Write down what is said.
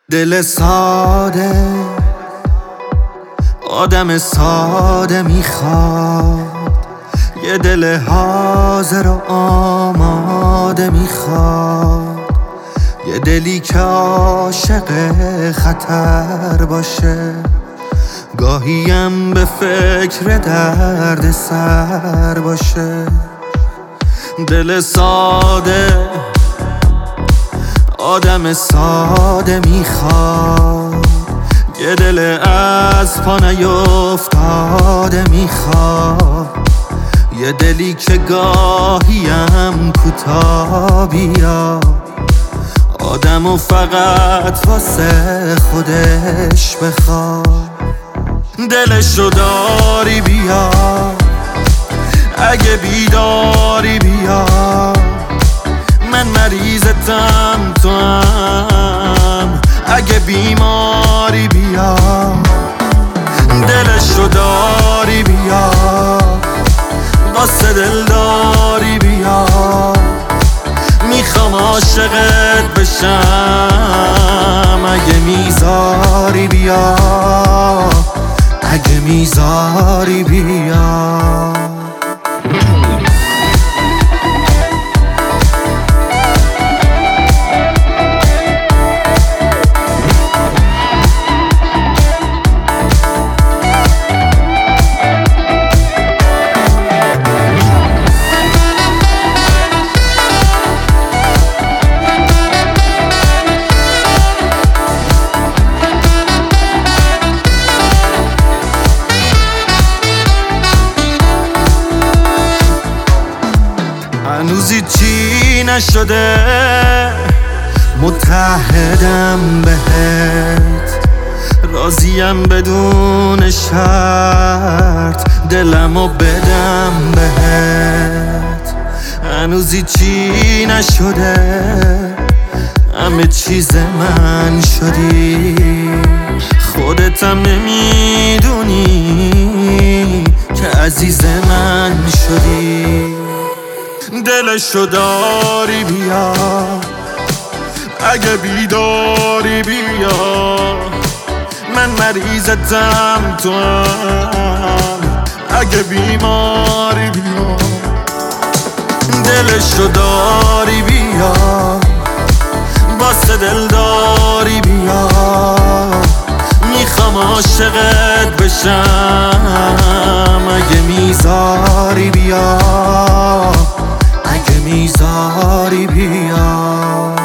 دل ساده آدم ساده میخواد، یه دل حاضر و آماده میخواد، یه دلی که عاشق خطر باشه، گاهیم به فکر درد سر باشه. دل ساده آدم ساده میخواد، یه دل از پا نیفتاده میخواد، یه دلی که گاهیم کوتاه بیاد، آدمو فقط واسه خودش بخواد. دلشو داری بیا، اگه بیداری بیا، من مریضتم تو هم، اگه بیماری بیا. دلشو داری بیا، واسه دلداری بیا، میخوام عاشقت بشم، اگه میذاری بیا، اگه میذاری بیا. هنوزی چی نشده، متعهدم بهت، راضیم بدون شرط دلمو بدم بهت. هنوزی چی نشده، همه چیز من شدی، خودتم نمیدونی که عزیز من شدی. دلشو داری بیا، اگه بیداری بیا، من مریضتم تو هم، اگه بیماری بیا. دلشو داری بیا، واسه دلداری بیا، میخوام عاشقت بشم، اگه میذاری بیا، اگه میذاری بیا.